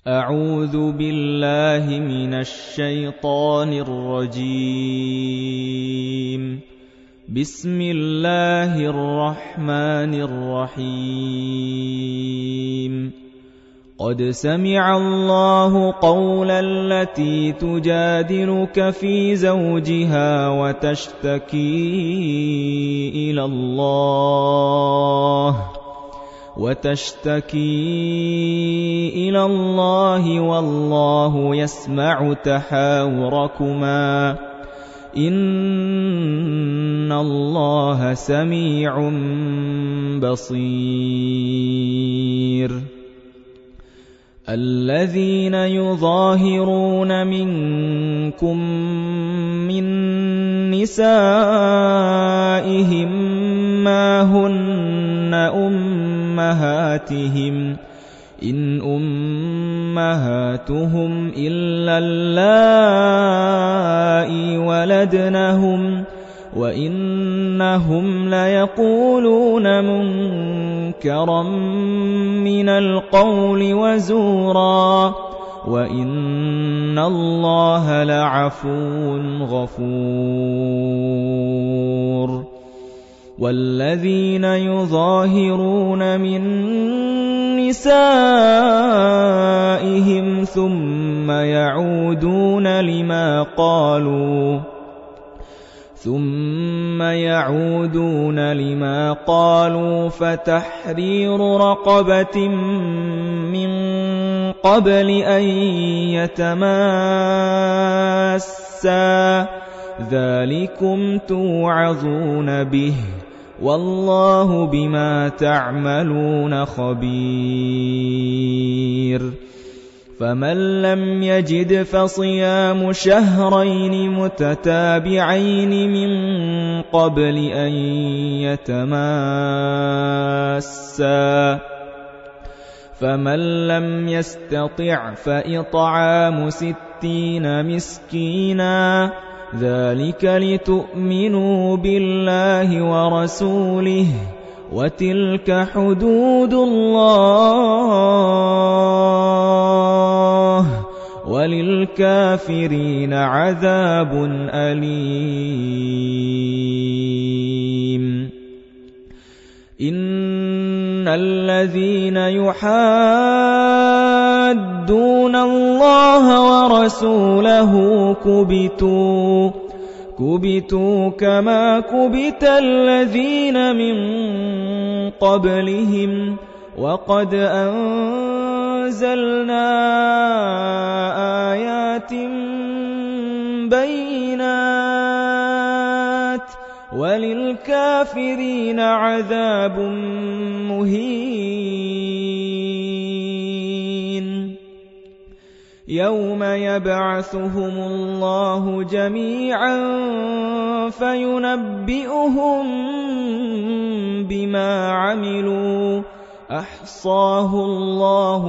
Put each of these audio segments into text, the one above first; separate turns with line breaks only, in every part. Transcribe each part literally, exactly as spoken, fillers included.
أعوذ بالله من الشيطان الرجيم. بسم الله الرحمن الرحيم. قد سمع الله قول التي تجادلك في زوجها وتشتكي إلى الله وتشتكي إلى الله والله يسمع تحاوركما إن الله سميع بصير. الذين يظاهرون منكم من نسائهم ما هن أمهاتهم إن أمهاتهم إلا اللائي ولدنهم وإنهم ليقولون منكرا من القول وزورا وإن الله لعفو غفور. والذين يظاهرون من نسائهم ثم يعودون لما قالوا ثم يعودون لما قالوا فتحرير رقبة من قبل أن يتماسا ذلكم توعظون به والله بما تعملون خبير. فمن لم يجد فصيام شهرين متتابعين من قبل أن يتماسا فمن لم يستطع فإطعام ستين مسكينا ذلك لتؤمنوا بالله ورسوله وتلك حدود الله وللكافرين عذاب أليم. إن الذين يحادون الله ورسوله كبتوا كبتوا كما كبت الذين من قبلهم وقد أنزلنا آيات بينات وللكافرين عذاب مهين. يوم يبعثهم الله جميعا فينبئهم بما عملوا أحصاه الله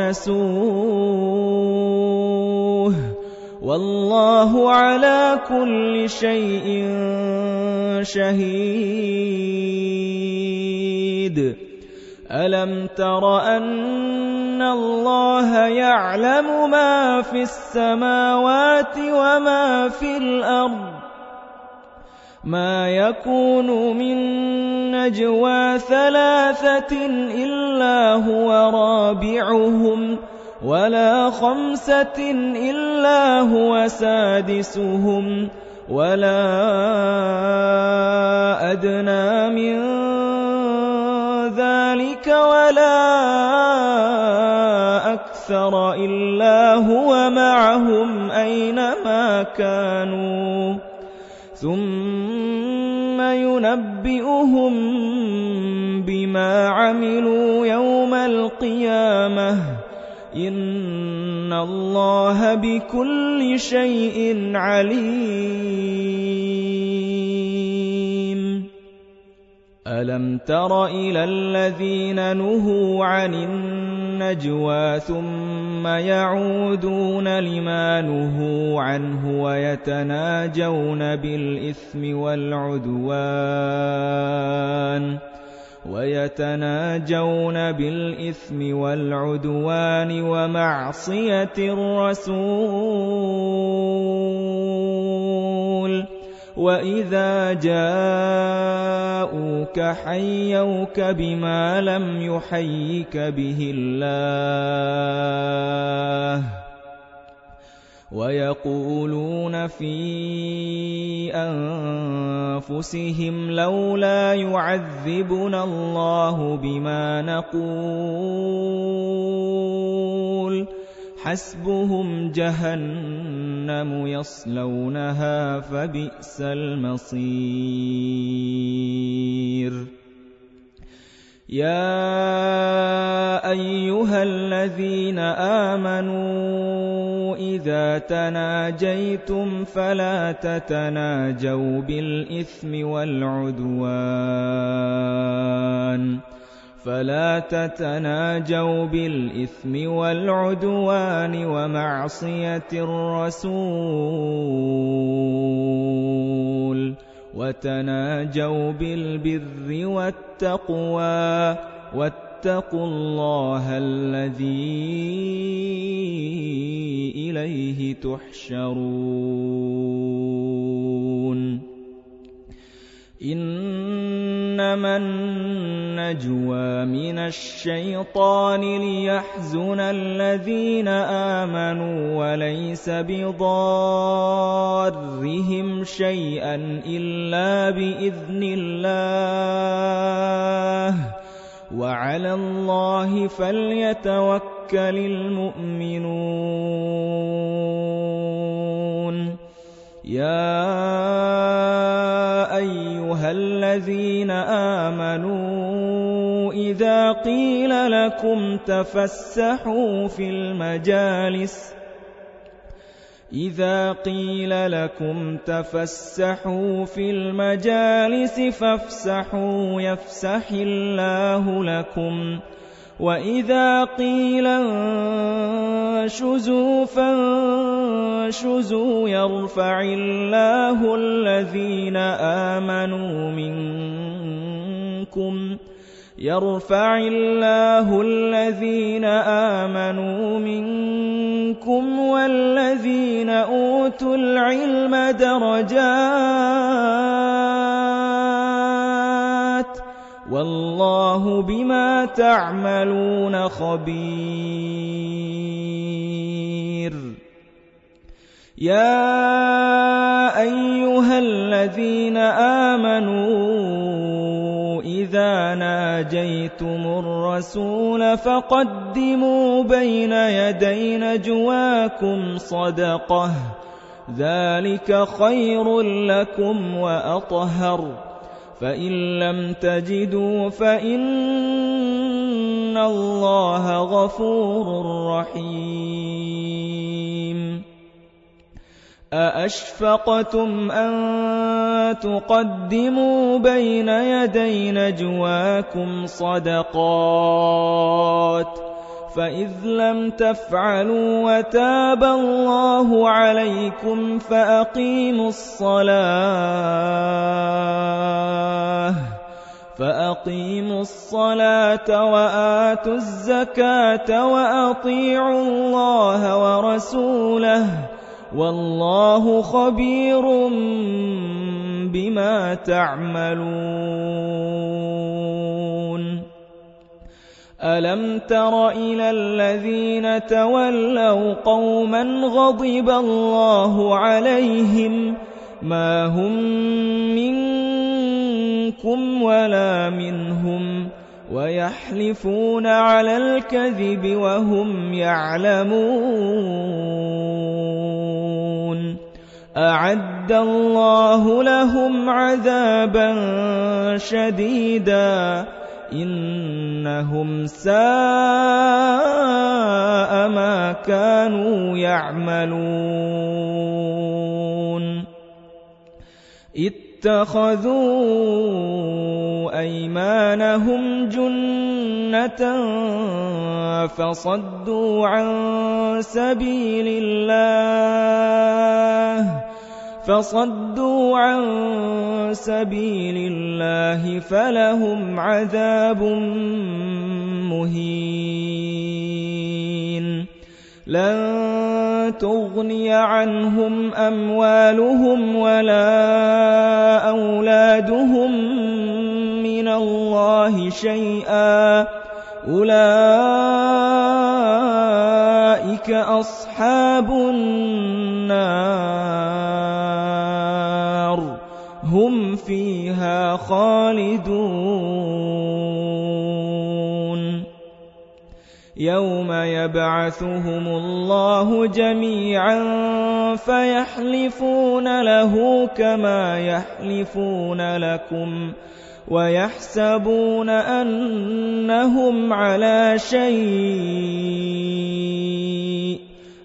ونسوه والله على كل شيء شهيد. ألم تر أن الله يعلم ما في السماوات وما في الأرض ما يكون من نجوى ثلاثة إلا هو رابعهم ولا خمسة إلا هو سادسهم ولا أدنى من ذلك ولا أكثر إلا هو معهم أينما كانوا ثم ينبئهم بما عملوا يوم القيامة إن الله بكل شيء عليم. ألم تر إلى الذين نهوا عن النجوى ثم يعودون لما نهوا عنه ويتناجون بالإثم والعدوان ويتناجون بالإثم والعدوان ومعصية الرسول وإذا جاءوك حيوك بما لم يحيك به الله ويقولون في أنفسهم لولا يعذبنا الله بما نقول حسبهم جهنم يصلونها فبئس المصير يا أيها الذين آمنوا إذا تناجيتم فلا تتناجوا بالإثم والعدوان فلا تتناجوا بالإثم والعدوان ومعصية الرسول وتناجوا بالبر والتقوى واتقوا الله الذي إليه تحشرون إنما النجوى من الشيطان ليحزن الذين آمنوا وليس بضارهم شيئا إلا بإذن الله وعلى الله فليتوكل المؤمنون يا أيها الذين آمنوا إذا قيل لكم تفسحوا في المجالس إذا قيل لكم تفسحوا في المجالس فافسحوا يفسح الله لكم وإذا قيل انشزوا فانشزوا يرفع الله الذين آمنوا منكم يرفع الله الذين آمنوا منكم والذين أوتوا العلم درجات والله بما تعملون خبير يا أيها الذين آمنوا إذا ناجيتم الرسول فقدموا بين يدي نجواكم صدقة ذلك خير لكم وأطهر فإن لم تجدوا فإن الله غفور رحيم أأشفقتم أن تقدموا بين يدي نجواكم صدقات فإذ لم تفعلوا وتاب الله عليكم فأقيموا الصلاة فأقيموا الصلاة وآتوا الزكاة وأطيعوا الله ورسوله والله خبير بما تعملون ألم تر إلى الذين تولوا قوما غضب الله عليهم ما هم منكم ولا منهم ويحلفون على الكذب وهم يعلمون أعد الله لهم عذابا شديدا إنهم ساء ما كانوا يعملون اتخذوا أيمانهم جنة فصدوا عن سبيل الله فصدوا عن سبيل الله فلهم عذاب مهين لن تغني عنهم أموالهم ولا أولادهم من الله شيئا أولئك أصحاب النار هم فيها خالدون يوم يبعثهم الله جميعا فيحلفون له كما يحلفون لكم ويحسبون أنهم على شيء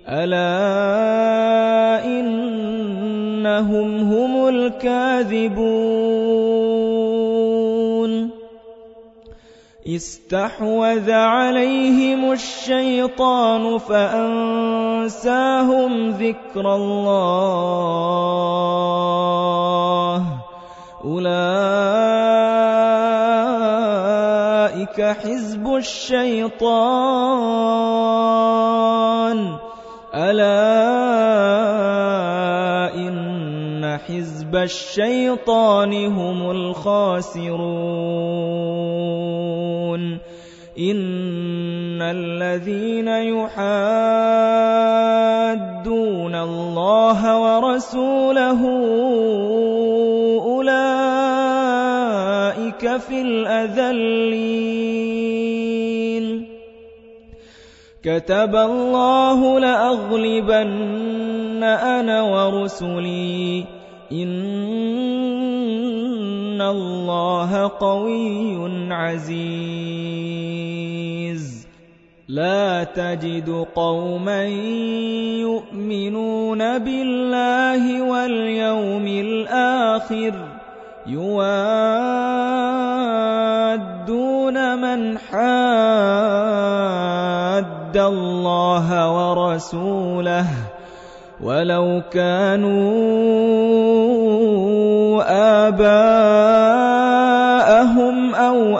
ألا إنهم هم الكاذبون استحوذ عليهم الشيطان فأنساهم ذكر الله أولئك حزب الشيطان ألا إن حزب الشيطان هم الخاسرون إن الذين يحادون الله ورسوله أولئك في الأذلين كتب الله لأغلبن أنا ورسلي إن الله قوي عزيز لا تجد قوما يؤمنون بالله واليوم الآخر يوادون من حاد الله ورسوله ولو كانوا آباءهم أو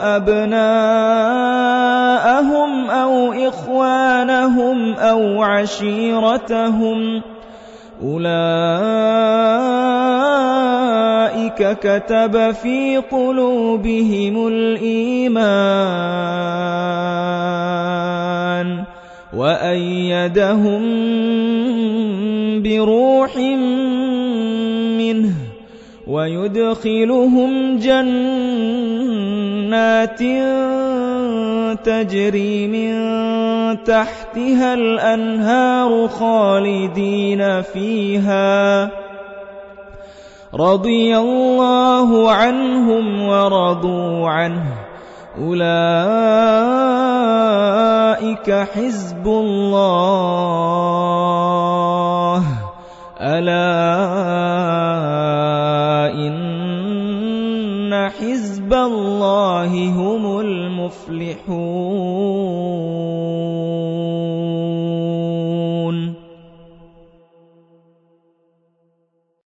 أبناءهم أو إخوانهم أو عشيرتهم أولئك كتب في قلوبهم الإيمان وأيدهم بروح منه ويدخلهم جنات تجري من تحتها الأنهار خالدين فيها رضي الله عنهم ورضوا عنه أولئك حزب الله ألا إن حزب الله هم المفلحون